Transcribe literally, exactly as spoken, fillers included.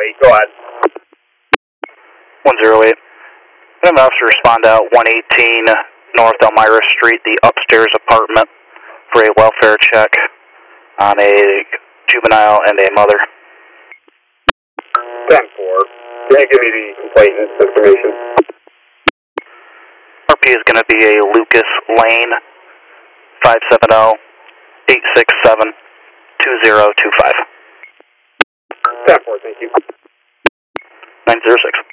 eight, go ahead. one zero eight. I have an officer respond out one eighteen North Elmira Street, the upstairs apartment, for a welfare check on a juvenile and a mother. ten four. Can you give me the complainant's information? R P is going to be a Lucas Lane, five seven zero, eight six seven, two zero two five. ten four, thank you. nine zero six.